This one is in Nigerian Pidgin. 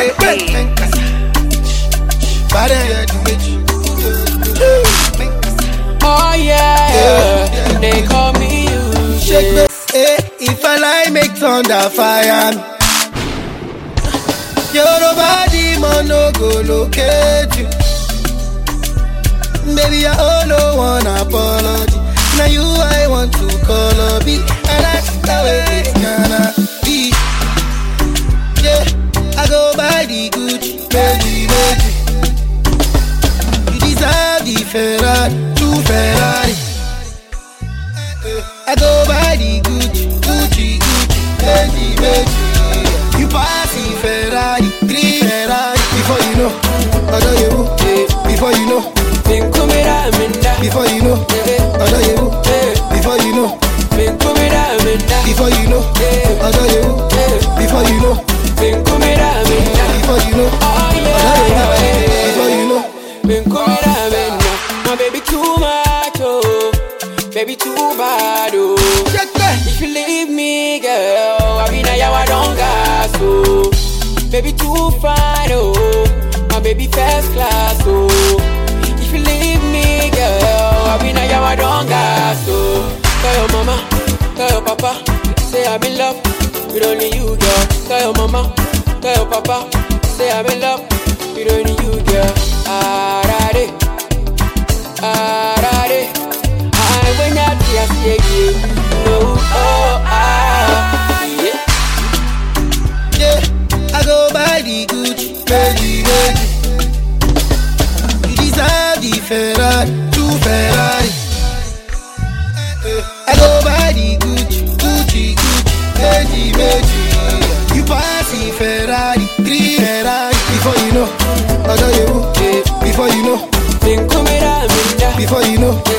Oh yeah, they call me you. Shake if I lie, make thunder fire. Your body man no go locate you. Baby, I only want apology. Now you I want to call a beat, and that's the way it's gonna be. Yeah, I go by the Gucci, baby. You deserve the Ferrari, two Ferrari. I go by the Gucci, baby. You pass the Ferrari, three Ferrari. Before you know, I know you. Before you know, before you know, I know you. Before you know, before you know, I know you. Before you know, before you know, before you know. My baby too much, oh, baby too bad, oh. If you leave me, girl, I mean I don't gas, oh. Baby too fine, oh, my baby first class, oh. If you leave me, girl, I mean I don't gas, oh. Tell your mama, tell your papa, say I'm in love with only you, girl. Tell your mama, tell your papa, say I'm in love with only you, girl. Arade, arade, I when I see you, no, oh, ah, yeah. Yeah, I go by the Gucci, baby. You deserve the Ferrari, two Ferrari. I go by the Gucci, baby. You pass the Ferrari, three Ferrari. Before you know, I know you. Before you know, before you know.